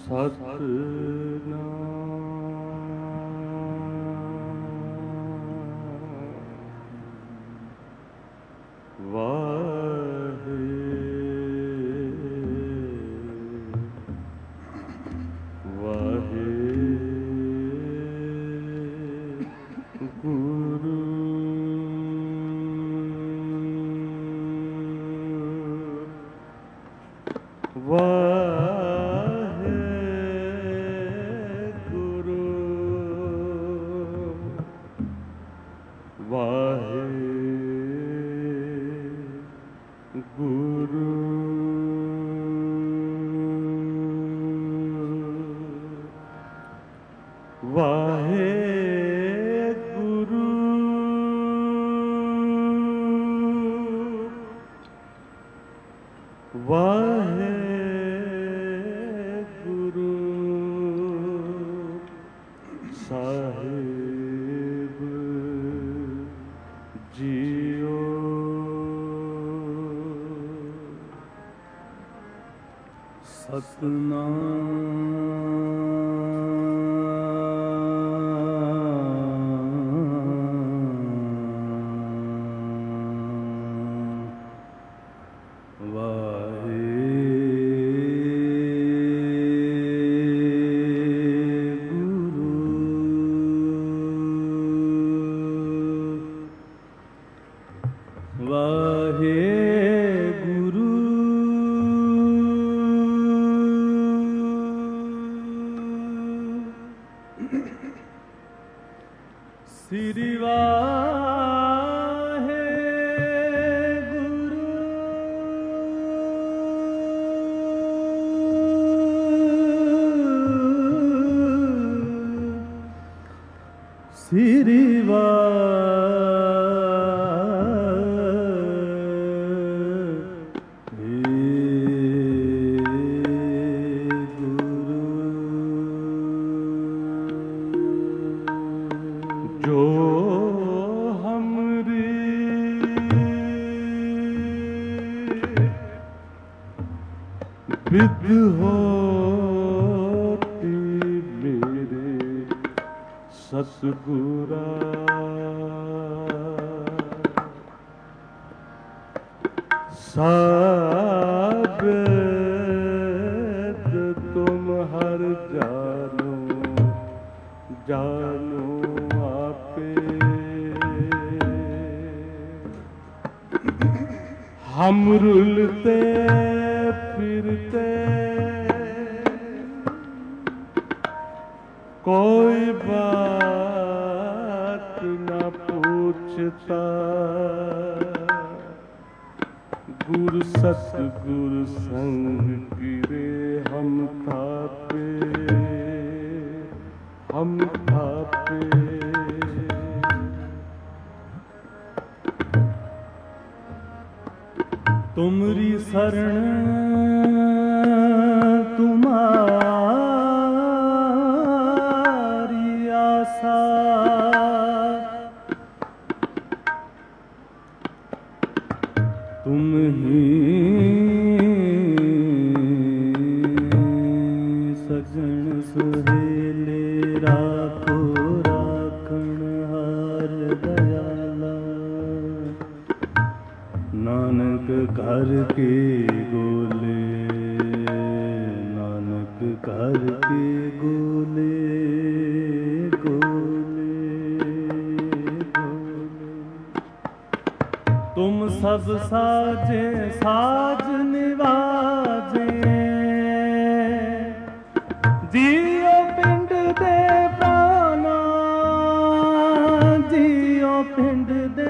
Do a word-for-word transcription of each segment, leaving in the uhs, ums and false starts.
ਸਤਿਨਾਮ ਵਾਹਿਗੁਰੂ ਵਾਹਿਗੁਰੂ ਵਾਹਿਗੁਰੂ ਸਾਹਿਬ ਜੀਓ। ਸਤਿਨਾਮ ਵਾਹਿਗੁਰੂ ਸ੍ਰੀ ਵਾਹਿਗੁਰੂ ਸ੍ਰੀ ਵਿਦ ਹੋਤੀ ਮੇਰੇ ਸਤਿਗੁਰਾ ਸਾਬਤ ਤੁਮ ਹਰ ਜਾਨੋ ਜਾਨੋ ਆਪੇ ਹਮ ਰੁਲਤੇ ਫਿਰਤੇ कोई बात न पूछता गुरु सतगुरु संग गिरे हम थापे हम थापे। तुमरी शरण तुम्हारी आशा तुम ही सजन सुहेले राखो राखण हार दयाला। नानक घर के गोले नानक घर के गोले गोले गोले। तुम सब साजे साज निवाजे जियो पिंड दे प्राणा जियो पिंड दे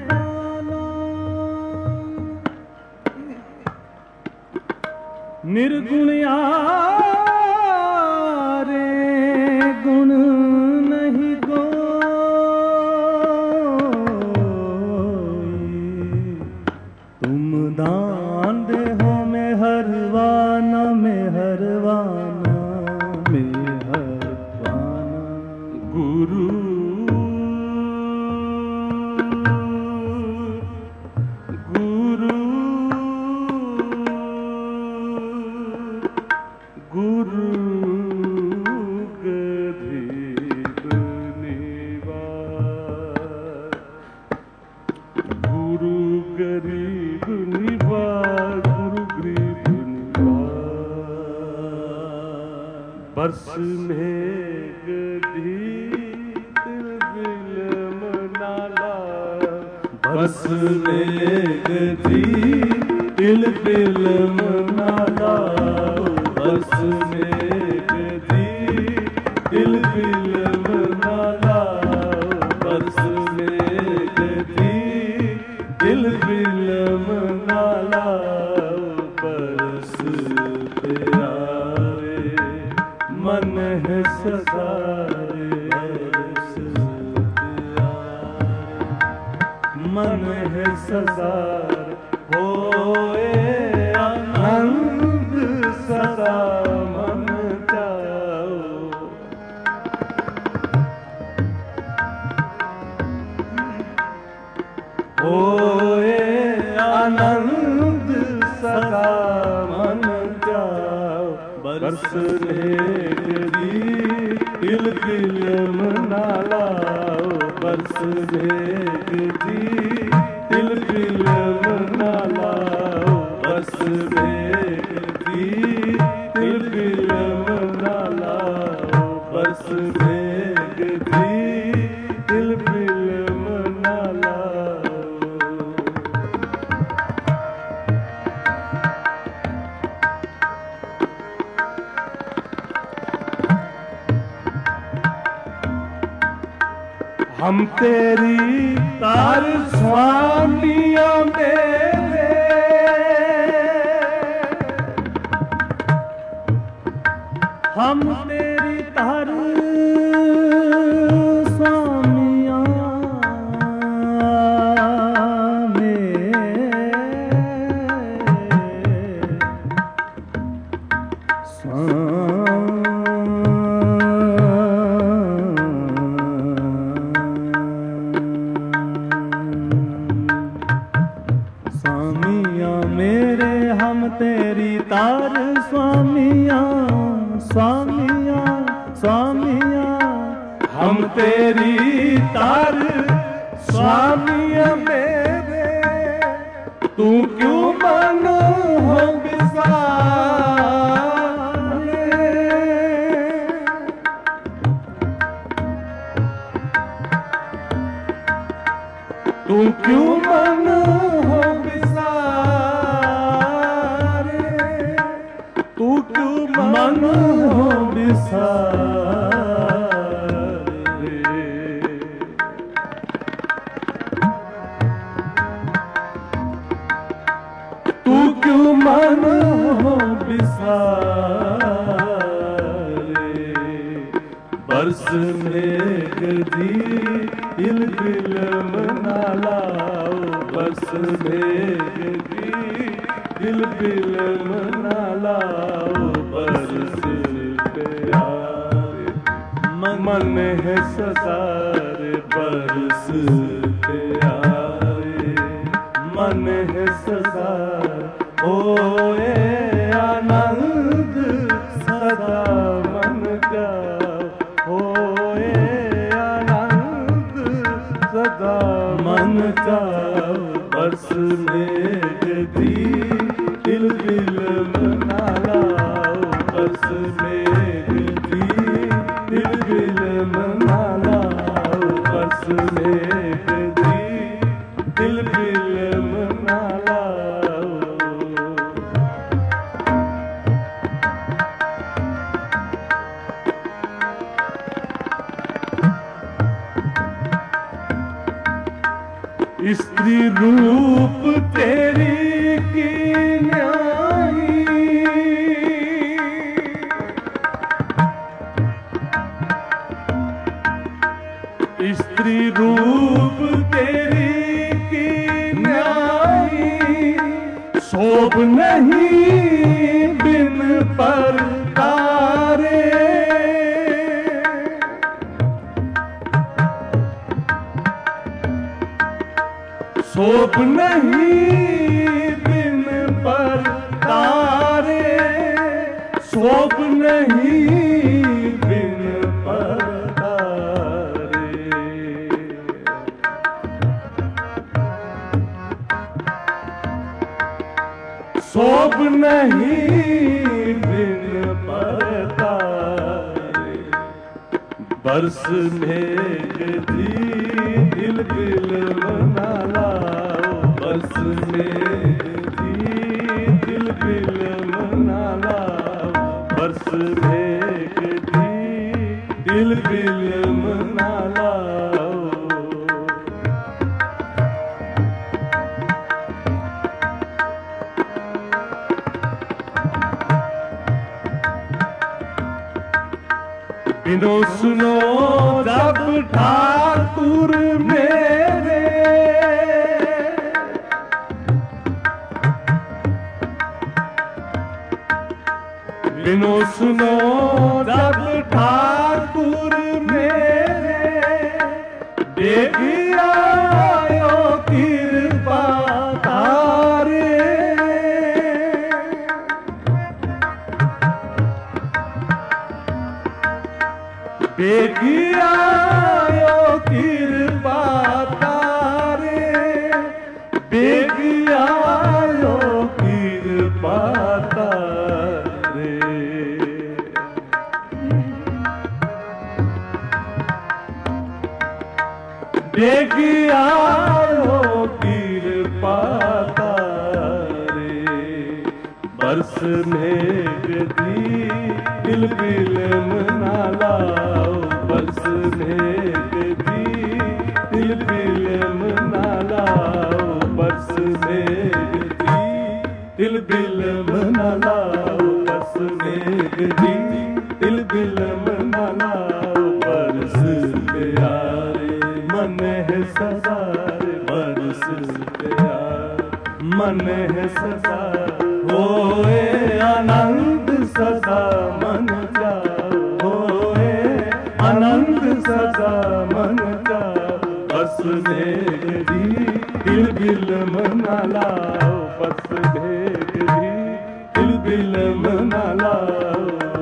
निर्गुणियारे गुण नहीं गोई तुम दान दे गरीब निवार, गुरु गरीब निवार, गुरु गरीब निवार। बरस मेघ धीत बिलम नाला, बरस मेघ धीत दिल बिलम नाला, बरस मेघ धीत दिल बिलम नाला, बरस मेघ धीत दिल बिलम नाला। बरस प्यारे मन है सदारे, बरस प्यारे मन है सदारे, होए आनंद सदा मन जाओ। होए आनंद सदा मन जाओ। बरस मेघ धीत दिल बिलम नाला, बरस मेघ धीत दिल बिलम नाला, बरस मेघ धीत दिल बिलम नाला, बरस मेघ धीत दिल बिलम नाला। हम तेरी तार स्वामिया मेरे, हम तेरी तार स्वामिया मेरे, स्वामिया मेरे हम तेरी तार स्वामिया, स्वामिया स्वामिया हम तेरी तार स्वामिया मेरे। तू क्यों मन हो बिसारे, तू क्यों मन हो बिसारे, तू क्यों मन हो बिसारे। तू क्यों मन हो बिसारे। बरस मेघ धीत दिल बिलम नाला, बरस मेघ धीत दिल बिलम नाला, बरस प्यारे मन है सदारे, बरस प्यारे मन है सदारे। होए आनंद सदा मन जाओ, होए आनंद सदा मन जाओ। बरस मेघ धीत दिल बिलम नाला, बरस मेघ धीत दिल बिलम नाला, बरस मेघ धीत दिल बिलम नाला। स्त्री रूप तेरी की न्यायी, स्त्री रूप तेरी की न्यायी। शोभ नहीं बिन पर तारे, शोभ नहीं बिन पर तारे, शोभ नहीं नहीं बिन परतारे, बरस मेघ दी दिल बिलवना लाओ, बरस मेघ दी दिल बिलवना लाओ, बरस मेघ दी दिल बिलवना लाओ। बिनो सुनो जब ठाकुर मेरे, बिनो सुनो जब ठाकुर मेरे, देखी आयो कृपा तारे, देखी आयो कृपा तारे, देखी आयो कृपा तारे। देखी आयो कृपा तारे, बरस मेघ दी दिल बिलवना लाओ, बरस मेघ दी दिल बिलवना लाओ, बरस मेघ दी दिल बिलवना लाओ, बरस मेघ दी दिल बिलवना लाओ। बरस प्यारे मन है सदा रे, बरस प्यारे मन है सदा, होए आनंद सदा मन का, होए आनंद सदा मन का, बस मेघ दी दिल बिलवना लाओ, बस मेघ दी दिल बिलवना लाओ।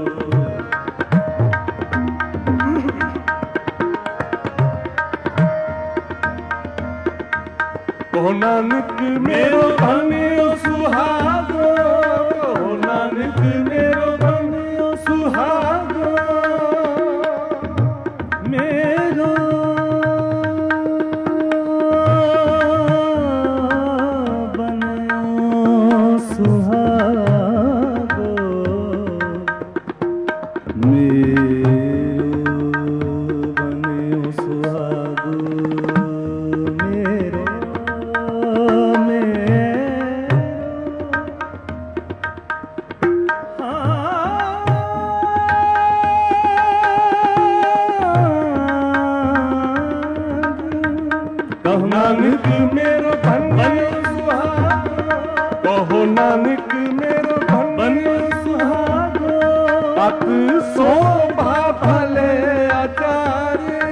कहो नानक मेरो धनियो सुहागो, कहो नानक मेरो धनियो सुहागो, मेरो बनियो सुहागो, मेरो बनियो सुहागो, मेरो कहो नानक मेरो बनियो सुहागो, कहो नानक मेरो बनियो सुहागो, पत शोभा भले आचार्य,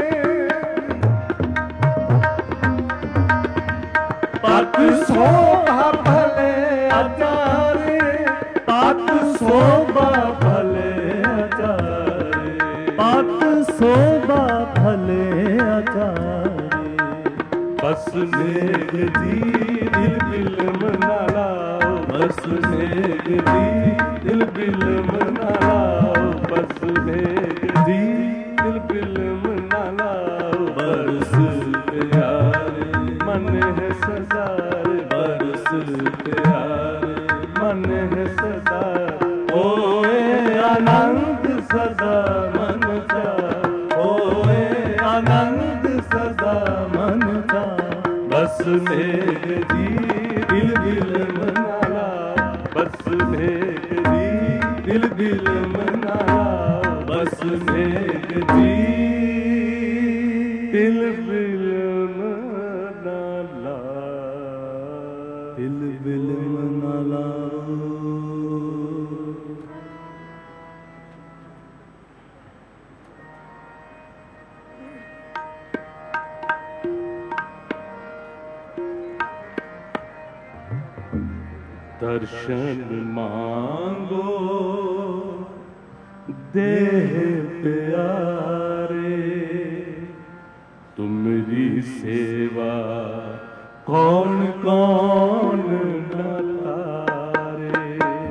पत शोभा भले आचार्य, पत शोभा भले आचार्य, पत शोभा भले आचार्य। बस मेघ दी दिल बिलवना लाओ, बस मेघ दी दिल बिलवना लाओ, बस मेघ दी दिल बिलवना लाओ। बरस प्यारे मन है सदा रे, बरस प्यारे मन है सदा, होए आनंद सदा मन का, होए आनंद सदा मन का, बस मेघ दी दिल बिलवना लाओ, बस मेघ दी दिल बिलवना लाओ, बस मेघ दी दिल बिलवना लाओ, दिल बिलवना लाओ। दर्शन मांगो देह प्यारे, तुमरी सेवा कौन कौन न तारे।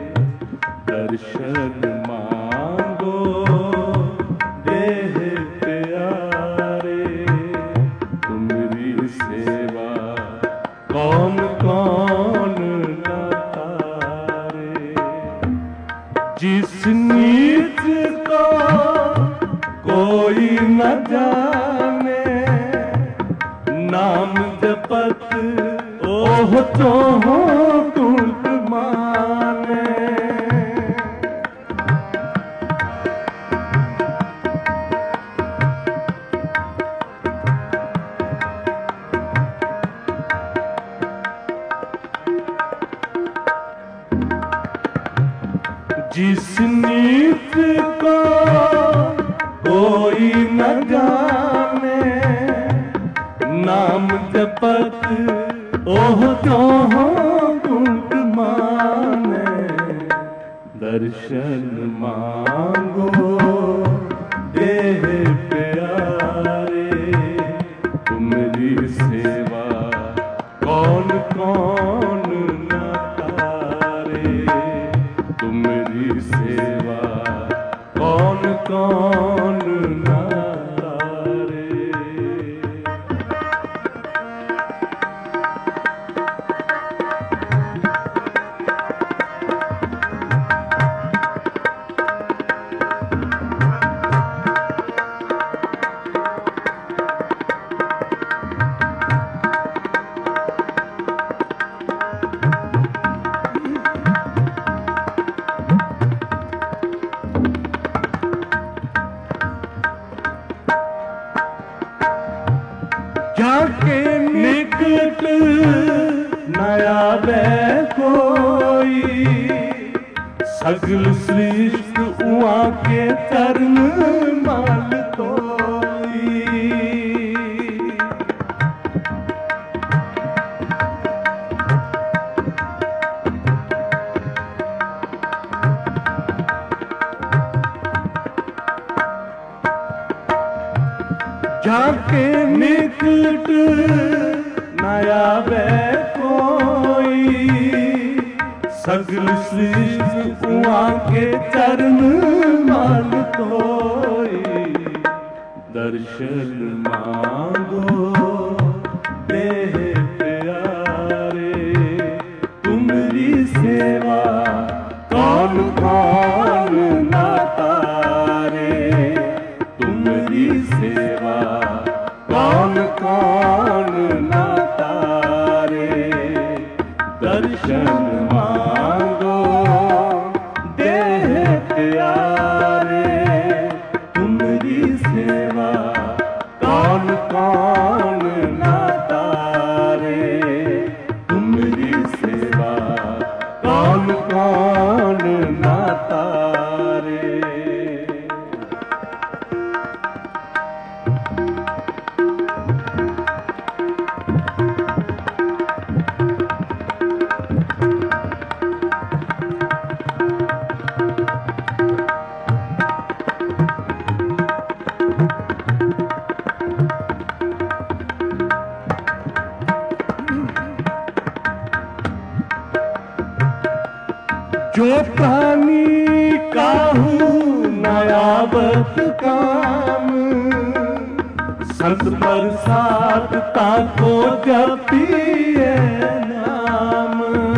दर्शन मांगो देह प्यारे, तुम्हारी सेवा कौन कौन न तारे। जिस नीच को कोई न जाने, नाम जपत ओह तो हो तुल्क माने। जिस नीत को कोई न जाने, नाम जपत ओह तो हो तुल्क माने। दर्शन मांगो देह प्यारे, तुम्हारी सेवा कौन कौन न तारे। तुम्हारी सेवा कौन कौन न तारे। जाके निकट नया बै कोई, सगल श्रेष्ठ उआ के चरण माल तोई। जाके निकट नया बै कोई, सगल श्रेष्ठ उआ के चरण माल तोई। दर्शन मांगो देह प्यारे, तुम्हारी सेवा कौन कौन न तारे। तुम्हारी सेवा कौन कौन न तारे। दर्शन मांगो देह प्यारे, तुम्हारी सेवा कौन कौन न तारे। तुम्हारी सेवा कौन कौन न तारे। जो प्राणी काहू नयावत काम, संत प्रसाद ताको जपिए नाम।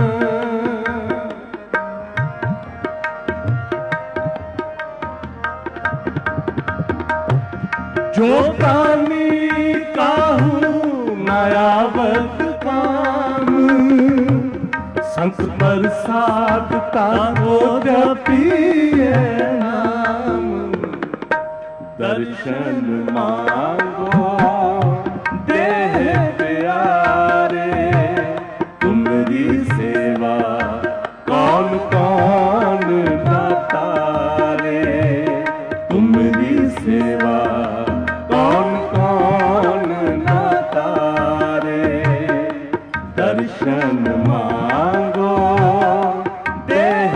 जो प्राणी काहू नयावत काम, संत प्रसाद ताको जपिए नाम। दर्शन मांगो देह प्यारे, तुम्हारी सेवा कौन कौन न तारे। तुम्हारी सेवा कौन कौन न तारे। दर्शन मांगो देह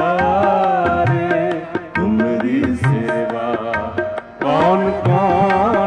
प्यारे, तुम्हारी सेवा कौन कौन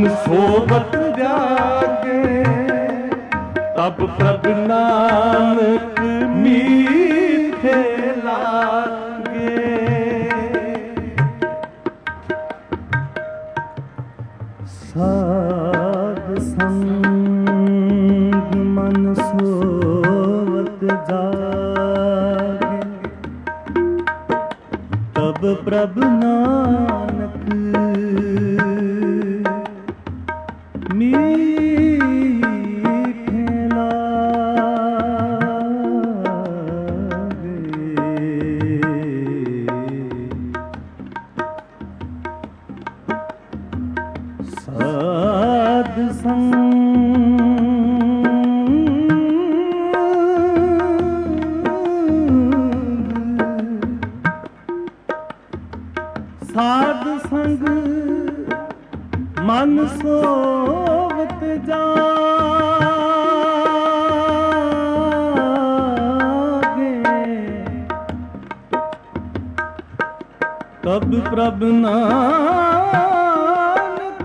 मन सोबत जागे, तब प्रभु नानक मीठे लागे। साध संग मन सोवत जागे, तब प्रभु नानक मीठे लागे। साध संग साध संग मन सोवत जागे, तब प्रभु नानक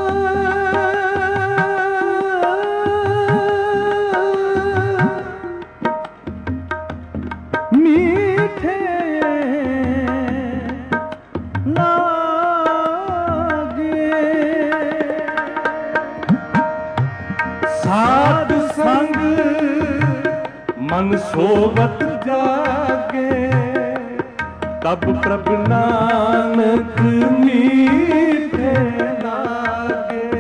मीठे लागे। साध संग मन सोबत जागे, तब प्रभु नानक मीठे लागे।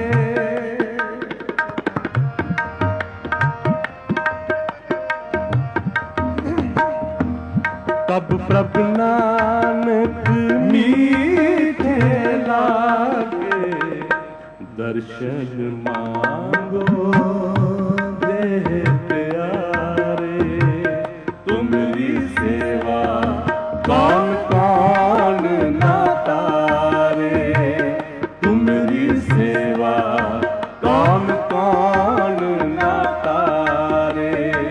तब प्रभु नानक मीठे लागे। दर्शन मांगो देह प्यारे, तुम्हारी सेवा कौन कौन ना तारे। तुम्हारी सेवा कौन कौन ना तारे।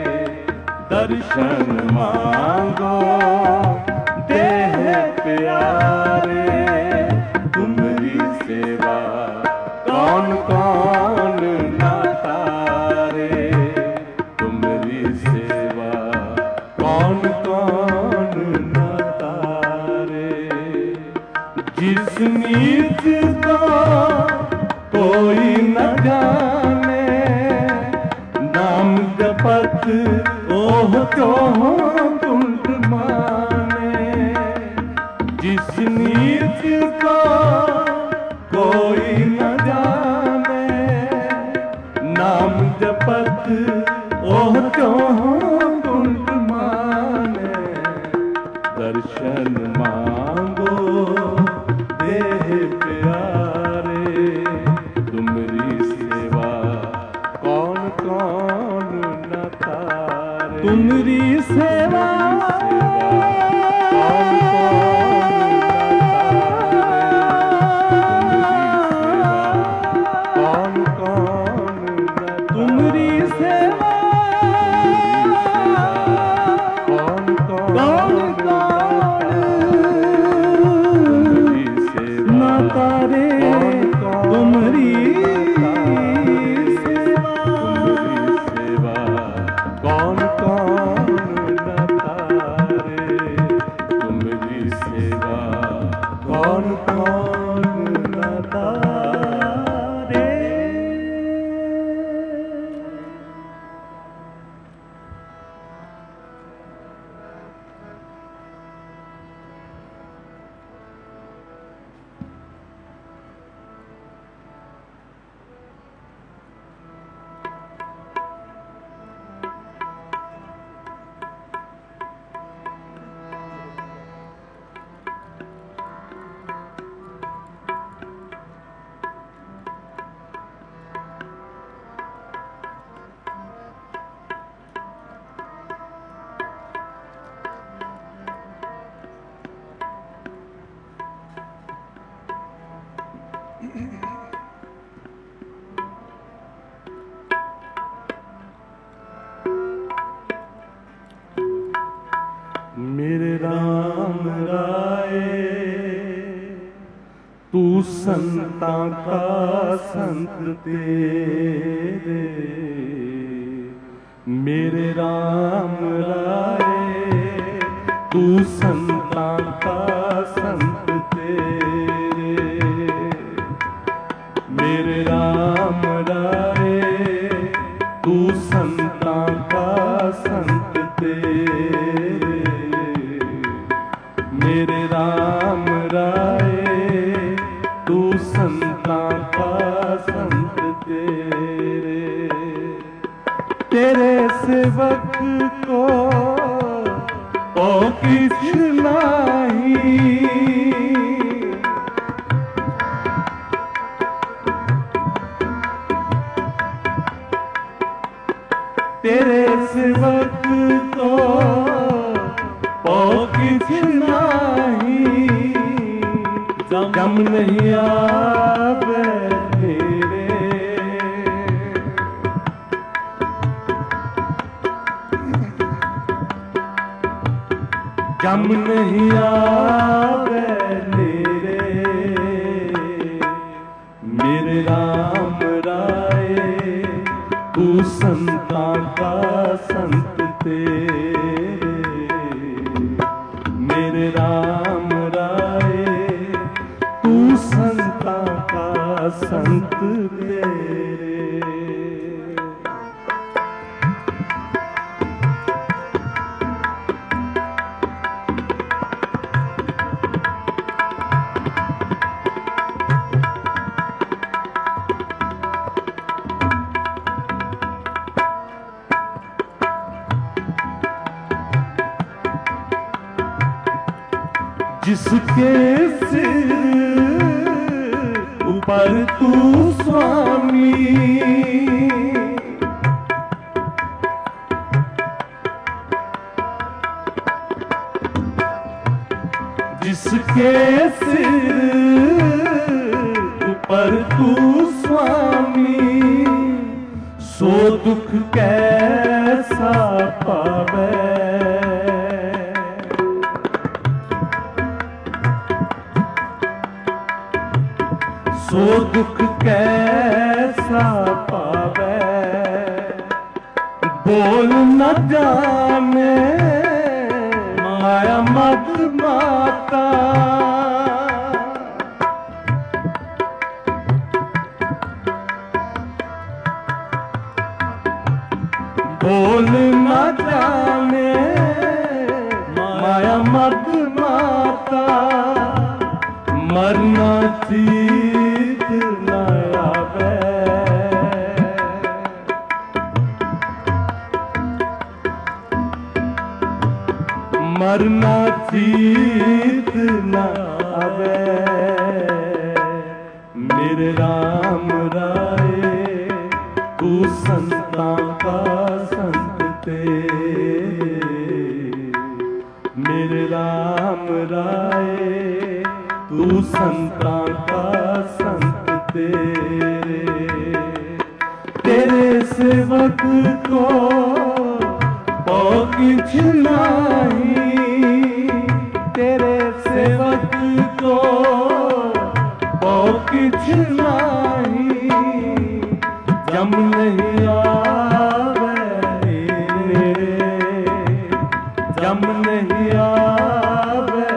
दर्शन मांगो देह प्यारे, तुम्हारी सेवा कौन कौन ना तारे। तुम्हारी सेवा कौन कौन ना तारे। जिस नीच को कोई न जाने, नाम जपत ओह त्यों कुंठ माने। जिस नीच को कोई न जाने, नाम जपत ओह त्यों कुंठ माने। दर्शन मांगो देह प्यारे, तुम्हारी सेवा कौन कौन न तारे। तुम्हारी सेवा कौन कौन न तारे। तुम्हारी सेवा कौन कौन न तारे। तुम्हारी सेवा कौन कौन न तारे। तुम्हारी सेवा तू संतां का संत तेरे, मेरे राम राय तू संतां का संत तेरे, मेरे राम राय तू संतां का संत तेरे, मेरे राम राय तू संतां का संत तेरे। तेरे सेवक को ओ किछ नाही, तेरे सेवक को ओ किछ नाही, जम नहीं आवे तेरे, जम नहीं आवे तेरे, मेरे राम राय तू संतां का संत तेरे, मेरे राम राय तू संतां का संत तेरे। जिसके सिर ऊपर तू स्वामी, जिसके सिर ऊपर तू स्वामी, सो दुख कैसा पावे, सो दुख कैसा पावे, बोल न जाने माया मद माता, बोल न जाने माया मद माता, मरना चीत न आवे, मरना चीत न आवे, मेरे राम राय तू संतां का संत तेरे, मेरे राम राय तू संतां का संत तेरे। तेरे सेवक को ओ किछ नाही, तेरे सेवक को ओ किछ नाही, जम नहीं आवे तेरे, जम नहीं आवे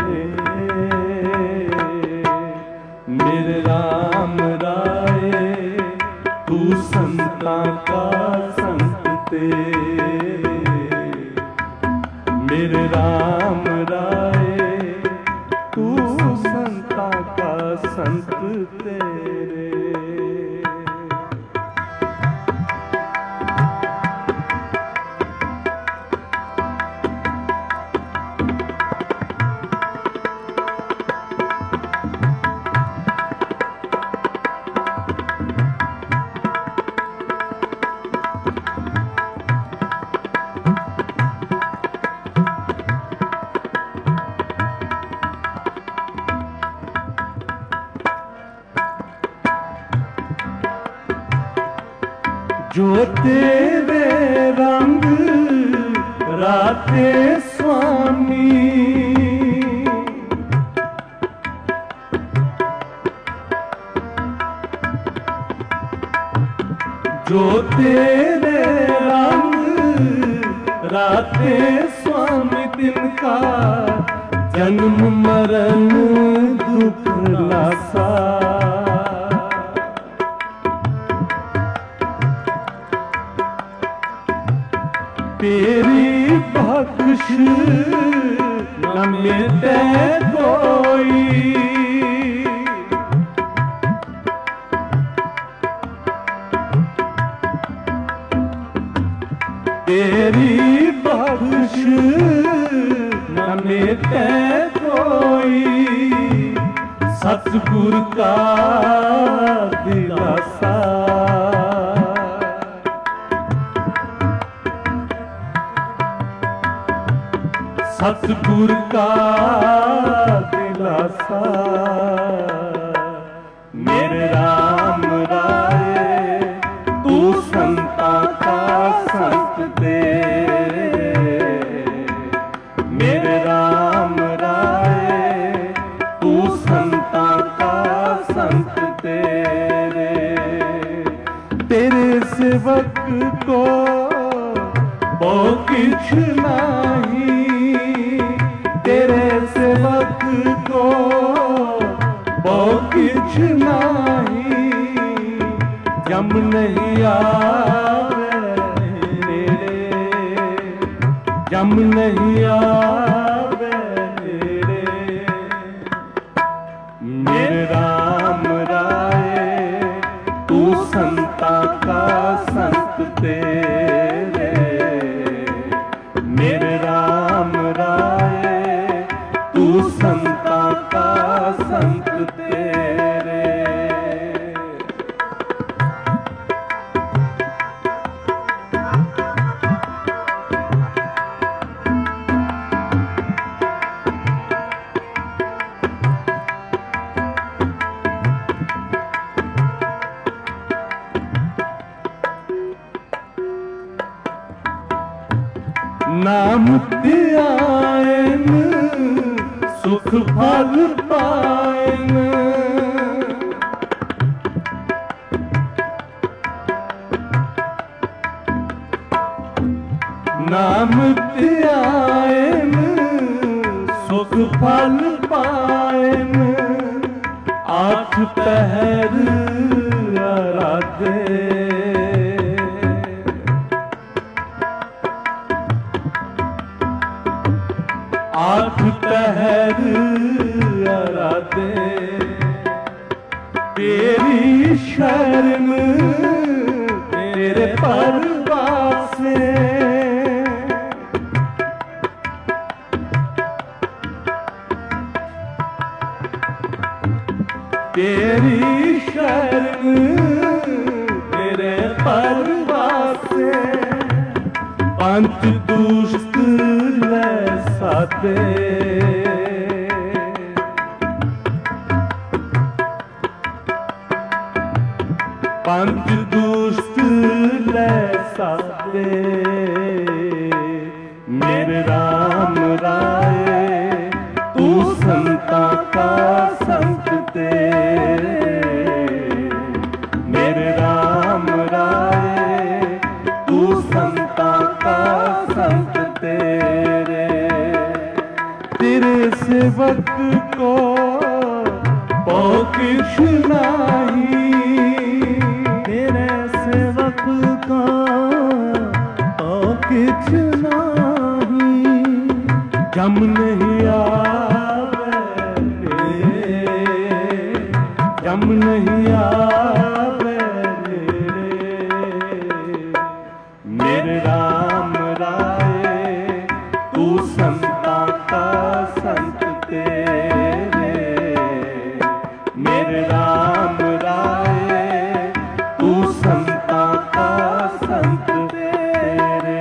मेरे राम राय तू संतां का संत तेरे, मेरे राम राय तू संतां का संत तेरे। जो तेरे रंग राते स्वामी, जाते स्वामी तिनका जन्म मरण दुख लासा। तेरी बख्श न मिलते कोई, तेरी बख्श न मिलते कोई, सतगुर का दिलासा। सतगुर का दिलासा। मेरे राम राय तू संता का संत दे, मेरे राम राय तू संता का संत दे। तेरे सेवक को वो किछ नहीं, तेरे सेवक को वो किछ नहीं, जम नहीं आवे तेरे, जम नहीं आवे तेरे। मेरे राम राय तू संता का संत तेरे, मेरे राम राय तू संता का संत तेरे। नाम ध्यान सुख फल पायन, नाम ध्यान सुख फल पायन, आठ पहर आराधे। आठ पहर आराधे, तेरी शरण तेरे परवासे। तेरी शरण तेरे परवासे, पंच दुष्ट साथे। पंच दुष्ट ले साथे। मेरे राम राय तू संता का संत तेरे, मेरे राम राय तू संता का संत तेरे। तेरे सेवक को वो किछ नहीं, तेरे सेवक को वो किछ नहीं, जम नहीं आवे तेरे, जम नहीं आवे तेरे। मेरे राम राय तू संता का संत तेरे, मेरे राम राय तू संता का संत तेरे।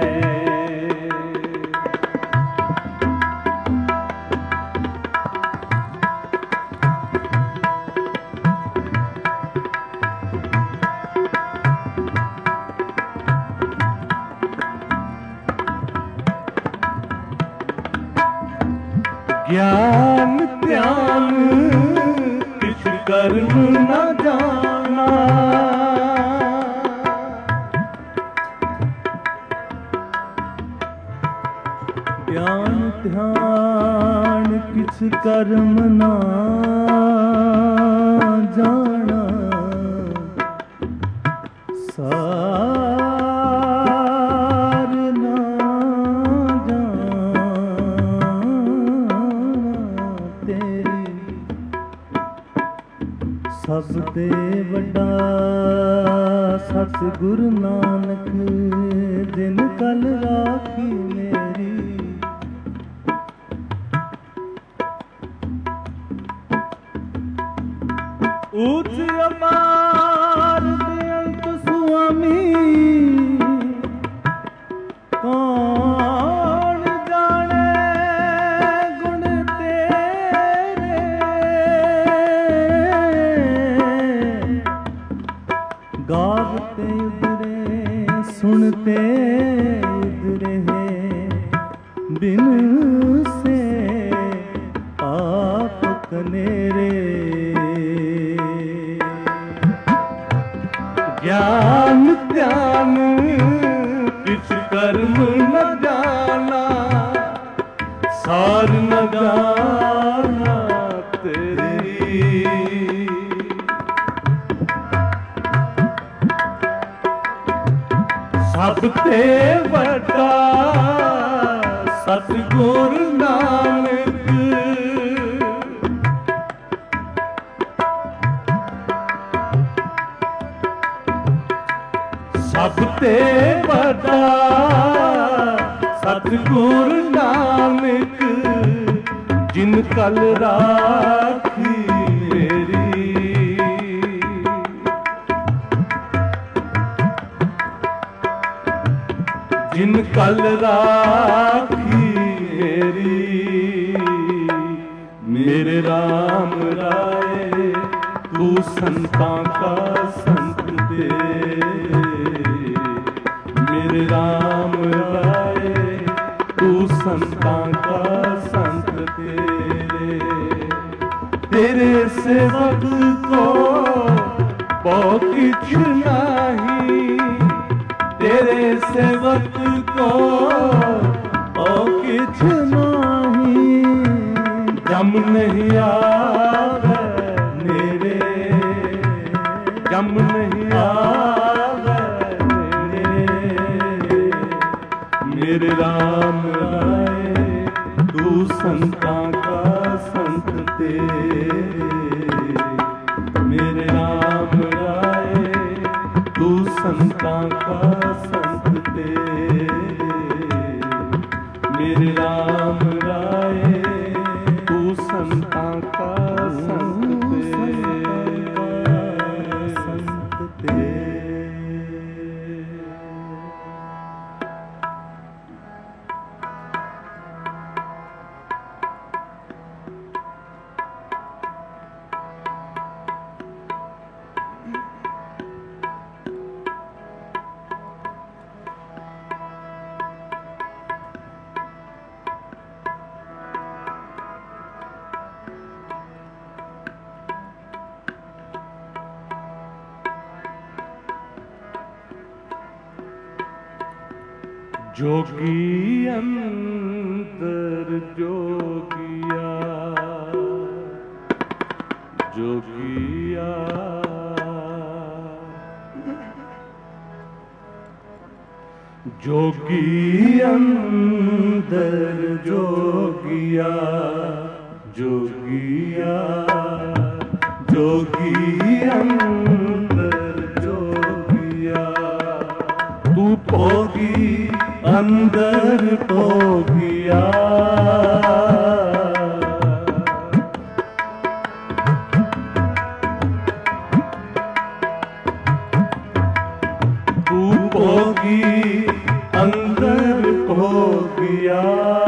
ज्ञान ध्यान किछ कर्म न जाना, ਧਿਆਨ ਧਿਆਨ ਕਿਛ ਕਰਮ ਨਾ ਜਾਣਾ, ਸਾਰ ਨਾ ਜਾਣਾ ਤੇਰੀ। ਸਭ ਤੇ ਵੱਡਾ ਸਤਿਗੁਰ ਨਾਨਕ ਦਿਨ ਕਲ ਰਾਖੀ ਮੇਰੀ। ਉੱਚ ਅਪਾਰ ਬੇਅੰਤ ਸੁਆਮੀ, ਕੌਣ ਜਾਣੇ ਗੁਣ ਤੇਰੇ। ਗਾਵਤੇ ਉਦਰੇ ਸੁਣਤੇ ਉਦਰੇ ਬਿਨ ਸੇ ਆਪ ਕਨੇਰੇ। ਗਿਆਨ ਧਿਆਨ ਕਿਛ ਕਰਮ ਨ ਜਾਣਾ, ਸਾਰ ਨ ਜਾਣਾ ਤੇਰੀ। ਸਭ ਤੇ ਵੱਡਾ ਸਤਿਗੁਰ ਨਾਨਕ, ਸਭ ਤੇ ਵੱਡਾ ਸਤਿਗੁਰ ਨਾਨਕ, ਜਿਨ ਕਲ ਰਾਖੀ ਮੇਰੀ। ਜਿਨ ਕਲ ਰਾਖੀ ਮੇਰੀ। ਮੇਰੇ ਰਾਮ ਰਾਏ ਤੂੰ ਸੰਤਾਂ ਕਾ ਸੰਤ ਦੇ। मेरे राम राय तू संतां का संत तेरे। तेरे सेवक को बहु किछ नाही, तेरे सेवक को बहु किछ नाही। जम नहीं आवे मेरे, जम नहीं आवे मेरे राम राय तू संतां का संत तेरे। मेरे राम राय तू संतां का संत तेरे। मेरे राम राय तू संतां का संत तेरे। संत तेरे। जोगी अंतर जोगिया, जोगिया जोगी अंतर जोगिया, जोगिया जोगी अंतर जोगिया। तू भोगी अंदर भोगिया, तू भोगी अंदर भोगिया।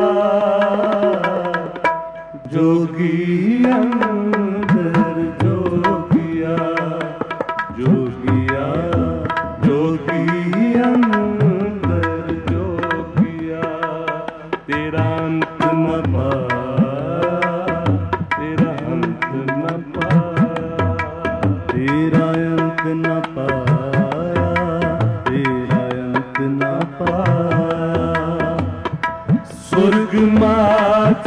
जोगी अंदर जोगिया, जोगिया जोगी अंदर जोगिया। तेरा अंत न पाया, तेरा अंत न पाया, तेरा अंत न पाया, तेरा अंत न पाया। सुर्ग माछ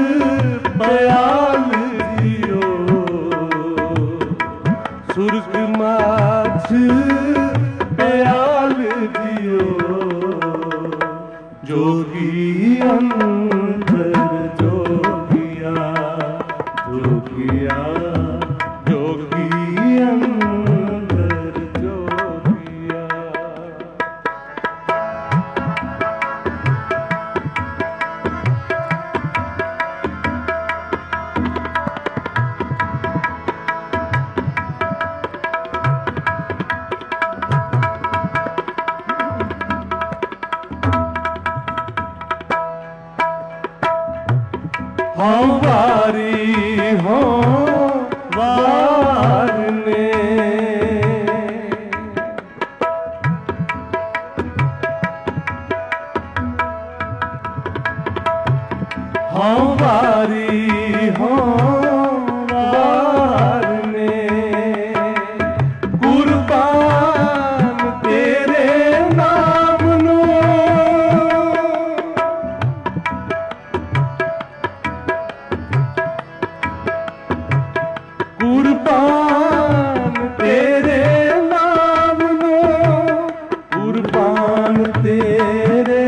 पयाल दियो, सुर्ग माछ पयाल दियो, जोगी अंतर जोगिया, जोगिया जोगी अंतर जोगिया। हाँ वारी हो वारने, हाँ वारी हो वारने, कुर्बान तेरे नाम नो, कुर्बान तेरे नाम नो, कुर्बान तेरे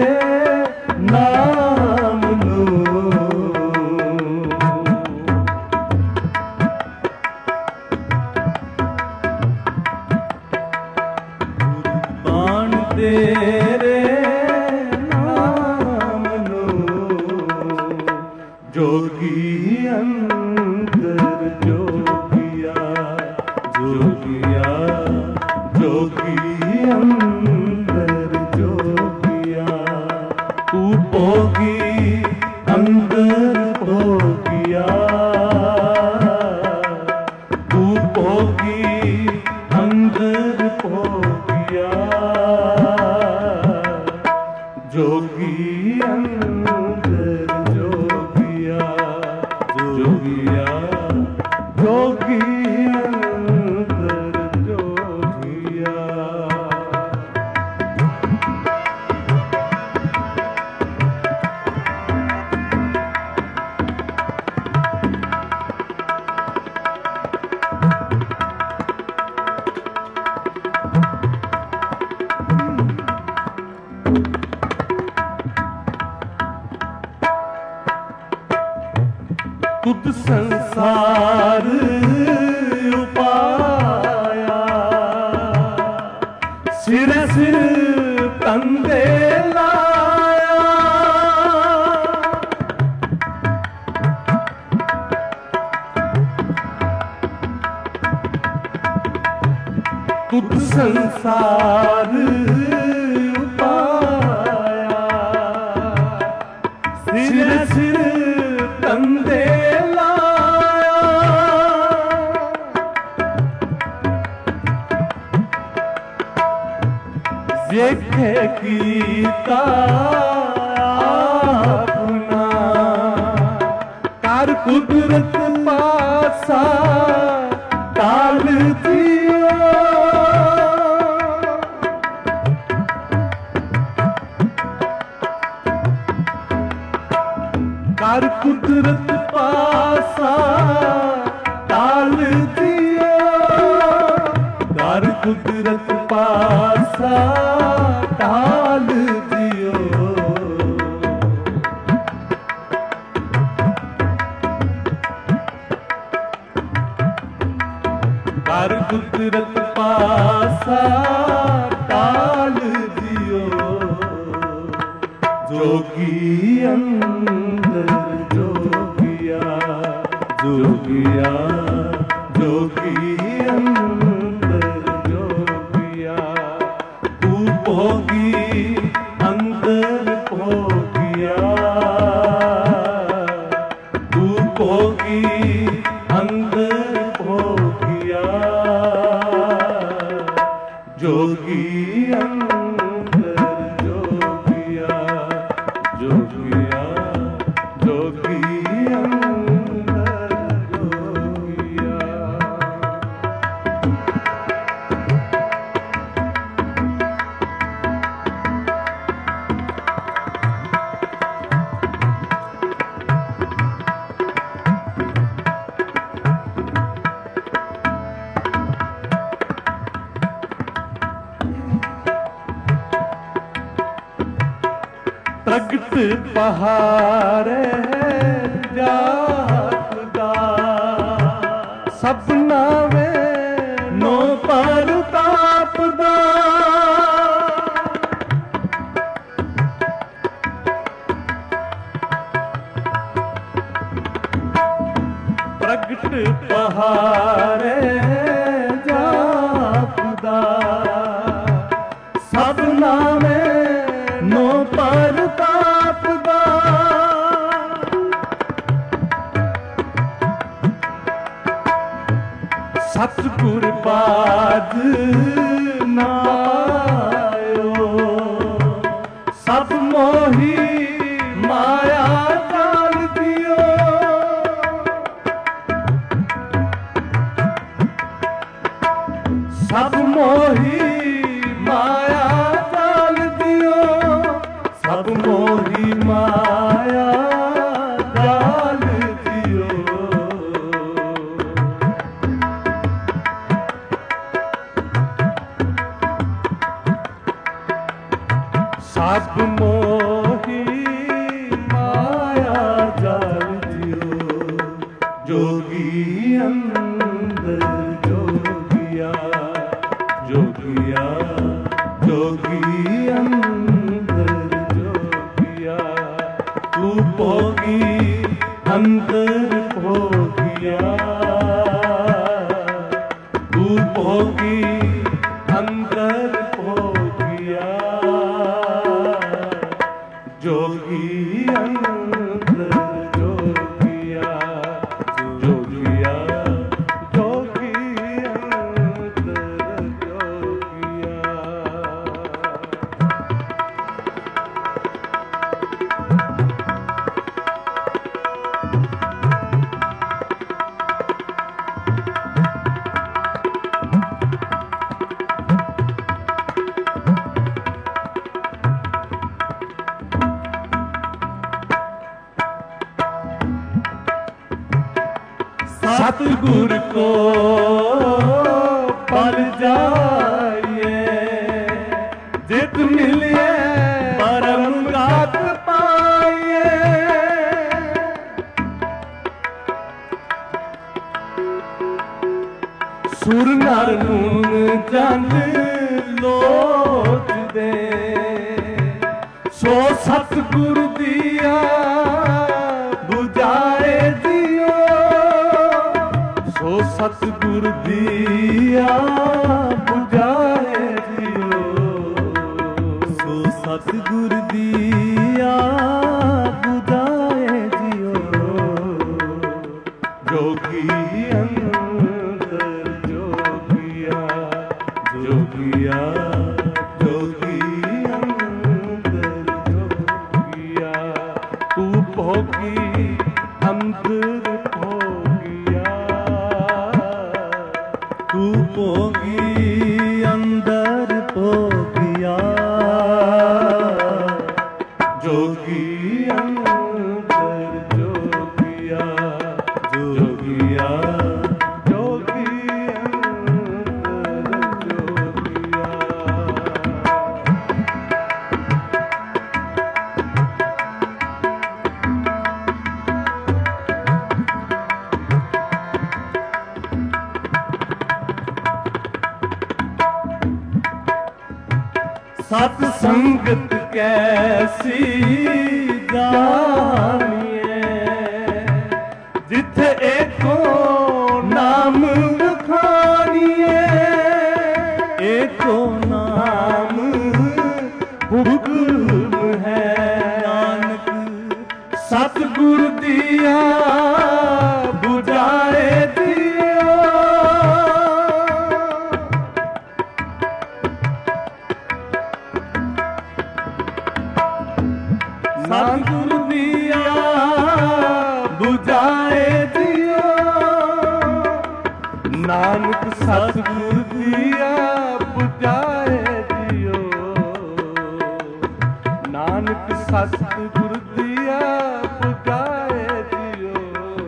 नाम नो। कुर्बान तेरे नाम नो, जोगी अंतर जोगिया, जोगिया जोगी अंतर जोगिया। तू भोगी अंदर भोगिया, तू भोगी अंदर भोगिया, जोगी अंतर जोगिया, जोगिया जोगी अंतर जोगिया। तुद संसार उपाया, सिर सिर तंदे लाया, तुद संसार उपाया, सिर सिर तंदे देखे कीता अपना, कर कुदरत पासा टाल दियो, कर कुदरत पासा टाल दियो, कर कुदरत पासा टाल दियो। कर कुदरत पासा टाल दियो, जोगी अंदर जोगिया, जोगिया जोगी अंदर जोगिया। तू भोगी अंदर भोगिया, तू भोगी अंदर भोगिया, जोगी अंदर जोगिया, जोगिया जोगी अंदर जोगिया। प्रगट पहाड़े जापदा सबना में नो पर तापदा प्रगट पहाड़े जापदा सबना में नो पर तापदा सतगुर बाज नायो सब मोही माया जाल दियो सब मोही माया जाल दियो सब मोही माया जाल दियो सब मोही माया जाल दियो जोगी अंदर जोगिया जोगिया जोगी अंदर जोगिया तू भोगी अंदर भोगिया तू भोगी अंदर भोगिया जोगी अंदर जोगिया जोगिया जोगी अंदर जोगिया सतगुर को पल जाइए जित मिलिए परम गात पाइए सुर नर नून जन लोच दे सो सतगुर दिया बुझाए दियो सो सतगुर दिया बुझाए दियो सो सतगुर दिया बुझाए दियो जोगी अंदर जोगिया जोगिया जोगी अंदर जोगिया तू भोगी अंदर भोगिया तू भोगी अंदर भोगिया जोगी अंदर जोगिया जोगिया जोगी अंदर जोगिया सत्संगत कैसी जानिए जिथे एको नाम बखानिए एको नाम हुक्म है नानक सतगुर दिया बुझाए दियो सतगुर दिया बुझाए दियो नानक सतगुर दिया बुझाए दियो नानक सतगुर दिया बुझाए दियो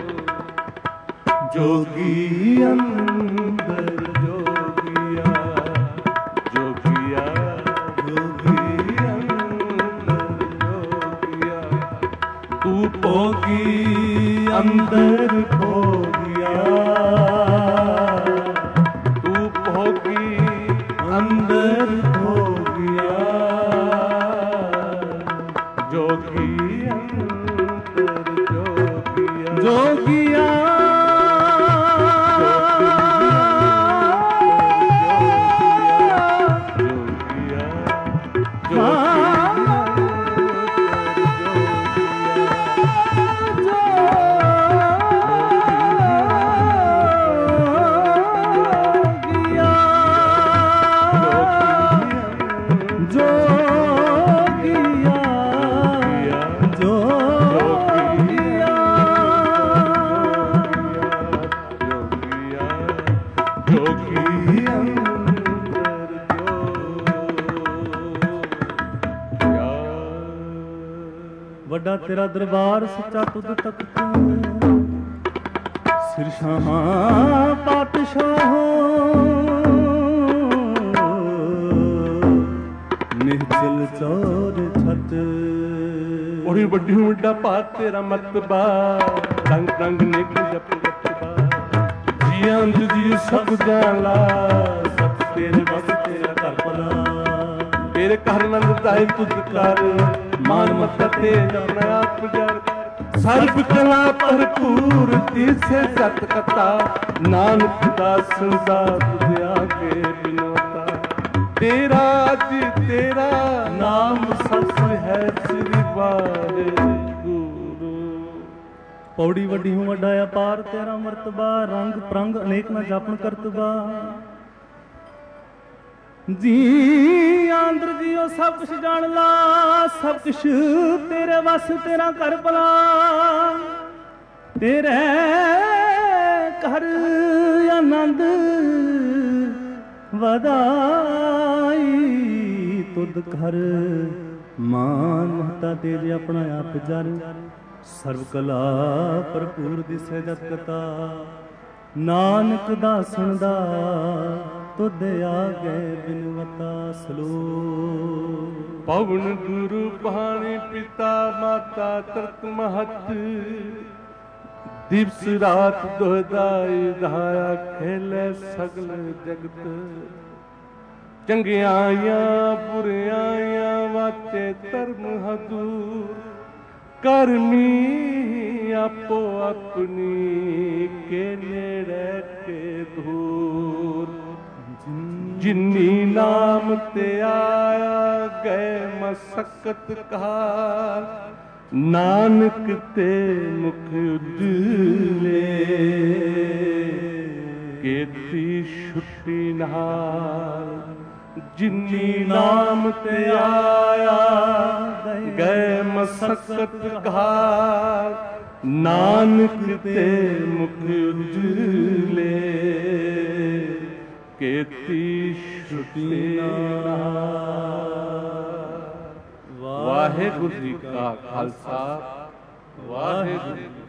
जोगी अंदर जोगिया जोगिया जोगी अंदर जोगिया तू भोगी अंदर भोगिया, तू भोगी अंदर भोगिया, जोगी अंदर जोगिया, जोगिया ਵੱਡਾ ਤੇਰਾ ਦਰਬਾਰ ਸੱਚਾ ਤੁਧ ਤਖਤ, ਸਿਰ ਸ਼ਾਹਾਂ ਪਾਤਸ਼ਾਹ ਨਿਹਚਲ ਚੌਰ ਛਤ। ਬੜੀ ਵੱਡੀ ਵੱਡਾ ਭਾਤ ਤੇਰਾ ਮਰਤਬਾ, ਰੰਗ ਰੰਗ ਨਿਕ ਜਪ ਜਪਵਾ, ਜੀਆਂ ਜੀ ਸਭ ਜਾਲਾ, ਸਭ ਤੇਰੇ ਬਸ ਤੇਰਾ ਘਰ ਭਲਾ, ਤੇਰੇ ਘਰ ਨੰਦ ਦਾਇ ਤੁਧ ਕਰ, मान मत तेज अपना आप जर, सर्व कला भरपूर तीसे सत कथा, नानक दास दास दया के बिनोता, तेरा जी तेरा नाम सस है श्री वाहे गुरु। पौड़ी वड्डी हूँ वड्डा अपार तेरा मर्तबा, रंग प्रंग अनेक न जापन करतबा, जी आंध्र जीओ सब कुछ जान ला, सब कुछ तेरे वस तेरा कर भला, तेरे घर आनंद वधाई, तुद घर मान महता तेज अपना आप जर, सर्व कला भरपूर दिसे जत कथा, नानक दासन दा तुद आगे बिनवता सलोक। पवन गुरु पानी पिता माता तरत महत, दिवस रात दोहदाई धाया खेले सगल जगत, चंगियाइयां बुरियाइयां वाचे धर्म हदूर, करमी आपो अपनी के नेड़े के दूर, जिन्नी नाम ते आया गए मसक्कत काल, नानक ते मुख उजले, केती छुट्टी नाल, जिन्नी नाम ते आया गए मसक्कत काल, नानक ते मुख उजले, केती छुट्टी नाल। वाहिगुरू जी का खालसा, वाहिगुरू